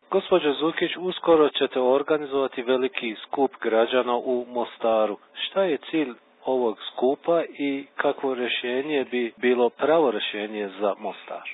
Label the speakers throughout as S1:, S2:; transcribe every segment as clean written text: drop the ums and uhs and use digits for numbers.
S1: Gospođo Zukić, uskoro ćete organizovati veliki skup građana u Mostaru. Šta je cilj ovog skupa i kakvo rješenje bi bilo pravo rješenje za Mostar?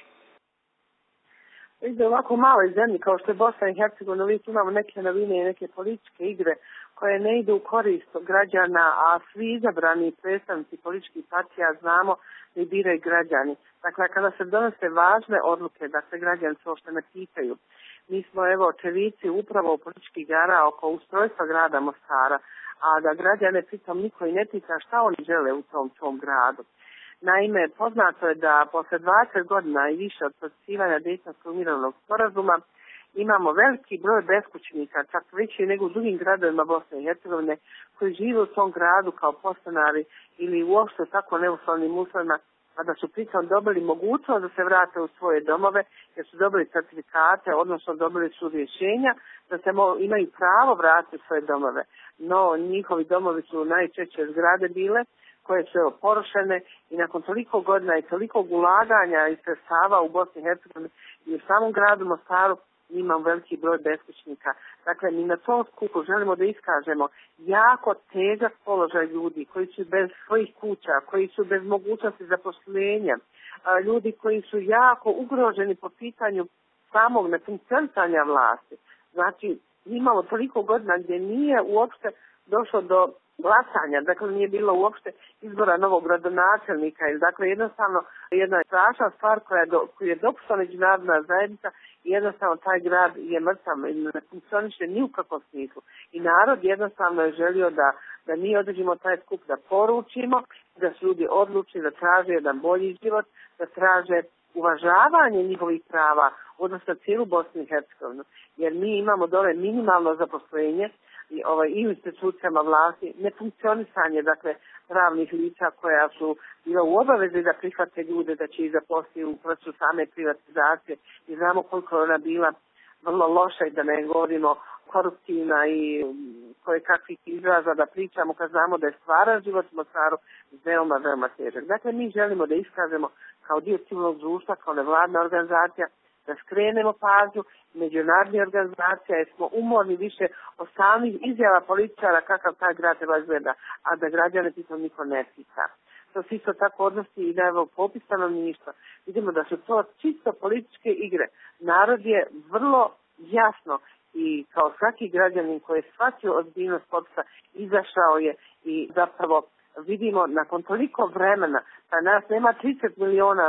S2: U ovako maloj zemlji kao što je Bosna i Hercegovina, uvijek imamo neke novine i neke političke igre koje ne idu u korist građana, a svi izabrani predstavnici političkih partija znamo da i biraju građani. Dakle, kada se donose važne odluke, da se građani se uopšte ne pitaju. Mi smo očevici upravo političkih igara oko ustrojstva grada Mostara, a da građane pritom niko i ne pita šta oni žele u tom svom gradu. Naime, poznato je da posle 20 godina i više od potpisivanja Dejtonskog mirovnog sporazuma imamo veliki broj beskućnika, čak veći nego u drugim gradovima Bosne i Hercegovine, koji žive u tom gradu kao podstanari ili uopšte tako neuslovnim uslovima, a da su pritom dobili mogućnost da se vrate u svoje domove, jer su dobili certifikate, odnosno dobili su rješenja da se imaju pravo vratiti u svoje domove. No, njihovi domovi su najčešće zgrade bile, koje su porušene i nakon toliko godina i tolikog ulaganja i sredstava u Bosni i Hercegovini i u samom gradu Mostaru imam veliki broj beskućnika. Dakle, mi na tom skupu želimo da iskažemo jako težak položaj ljudi koji su bez svojih kuća, koji su bez mogućnosti zaposlenja, ljudi koji su jako ugroženi po pitanju samog nefunkcionisanja vlasti. Znači, imamo toliko godina gdje nije uopšte došlo do glasanja, dakle nije bilo uopšte izbora novog gradonačelnika. Dakle, jednostavno jedna strašna stvar koju je dopuštala međunarodna zajednica i jednostavno taj grad je mrtav, ne funkcioniše ni u kakvom smislu. I narod jednostavno je želio da mi održimo taj skup, da poručimo, da su ljudi odlučili da traže jedan bolji život, da traže uvažavanje njihovih prava, odnosno cijelu Bosnu i Hercegovinu. Jer mi imamo dole minimalno zaposlenje i u institucijama vlasti, nefunkcionisanje, dakle, pravnih lica koja su bila u obavezi da prihvate ljude, da će ih zaposliti u procesu same privatizacije i znamo koliko je ona bila vrlo loša i da ne govorimo koruptivna i koje kakvih izraza da pričamo kad znamo da je stvaran život u Mostaru veoma, veoma težak. Dakle, mi želimo da iskažemo kao dio civilnog društva, kao nevladna organizacija, da skrenemo pažnju međunarodnih organizacija jer smo umorni više od stalnih izjava političara kakav taj grad treba izgleda, a da građane pitom niko ne pita. To se isto tako odnosi i da popis stanovništva. Vidimo da su to čisto političke igre. Narod je vrlo jasno i kao svaki građanin koji je shvatio ozbiljnost popisa izašao je i zapravo vidimo nakon toliko vremena, pa nas nema 30 miliona,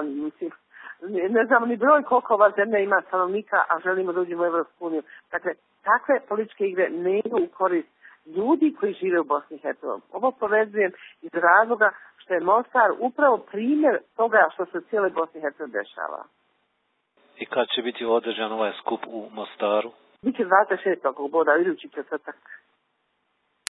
S2: ne znamo ni broj koliko ova zemlja ima stanovnika, a želimo da uđemo u Evropsku uniju. Dakle, takve političke igre ne idu u korist ljudi koji žive u Bosni i Hercegovini. Ovo povezujem iz razloga što je Mostar upravo primjer toga što se u cijeloj Bosni i Hercegovini dešava.
S1: I kad će biti održan ovaj skup u Mostaru?
S2: Biće 26. boda, idući četvrtak.